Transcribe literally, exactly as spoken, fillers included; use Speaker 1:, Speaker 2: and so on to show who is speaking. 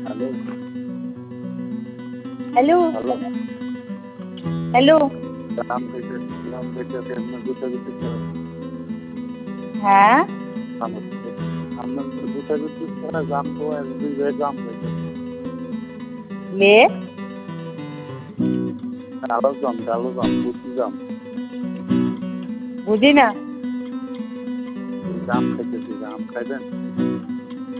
Speaker 1: hello
Speaker 2: hello
Speaker 1: hello
Speaker 2: hello
Speaker 1: Ram থেকে রাম থেকে আপনার গুটাগুটি
Speaker 2: হ্যাঁ
Speaker 1: আপনার গুটাগুটি ছাড়া জাম তো এক দুই জায়গায় জাম হয়েছে
Speaker 2: লে
Speaker 1: কালো জাম কালো জাম বুঝি জাম
Speaker 2: বুঝি না
Speaker 1: জাম খাইতেছি জাম খাইবেন